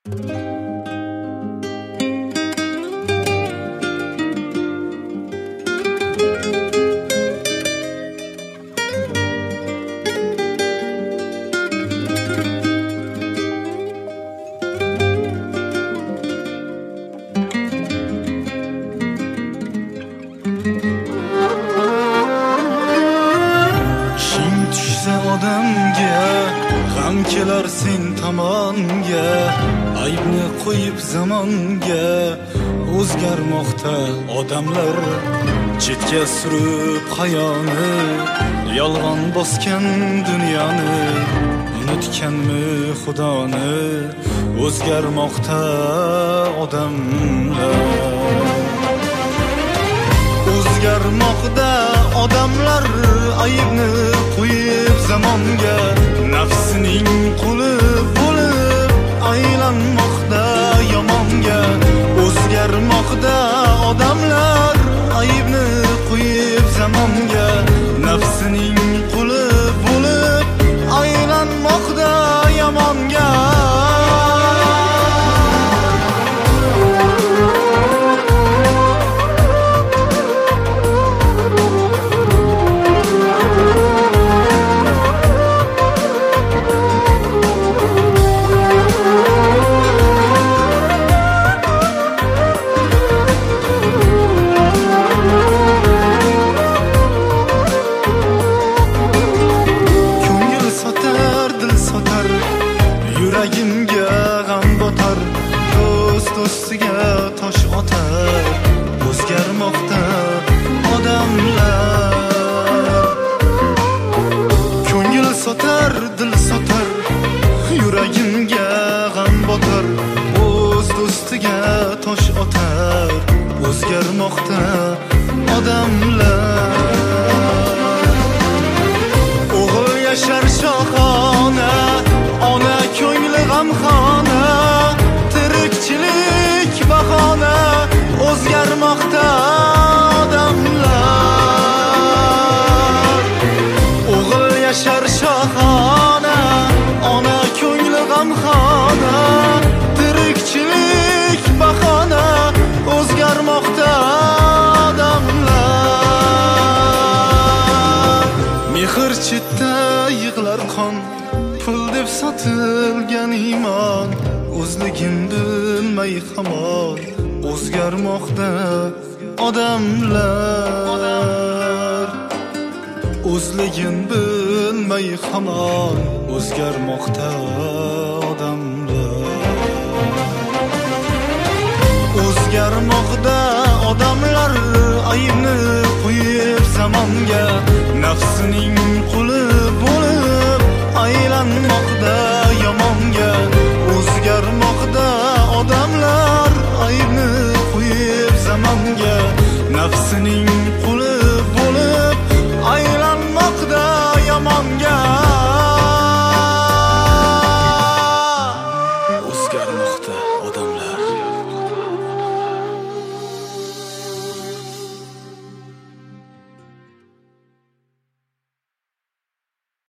odamga g'am kelar sen tomonga, aybni qo'yib zamonga. O'zgarmoqda odamlar, chetga surib hayoni, yolg'on bosgan dunyoni, unutganmi xudoni. O'zgarmoqda odamlar, o'zgarmoqda odamlar, aybni qo'yib zamonga, nafsining quli bo'lib aylanmoqda yomonga. O'zgarmoqda odamlar, aybni qo'yib zamonga, nafsining quli bo'lib aylanmoqda yomonga. Yuragimga g'am botar, do'stiga tosh otar. O'zgarmoqda odamlar, ko'ngil sotar, dil sotar. Yuragimga g'am botar, o'z do'stiga tosh otar. O'zgarmoqda odamlar, o'g'il yashar shohona, ona ko'ngli g'amxona, tirikchilik bahona. O'zgarmoqda odamlar, o'g'il yashar shohona, ona ko'ngli g'amxona, tirikchilik bahona. O'zgarmoqda odamlar, mehr chetda yig'lar qon, pul deb sotilgan iymon. O'zligin bilmay hamon, o'zgarmoqda odamlar. O'zligin bilmay hamon, o'zgarmoqda odamlar. O'zgarmoqda odamlar, aybni qo'yib zamonga, nafsining quli bo'lib aylanmoqda yomonga. O'zgarmoqda odamlar, aybni qo'yib zamonga, nafsining quli bo'lib aylanmoqda yomonga.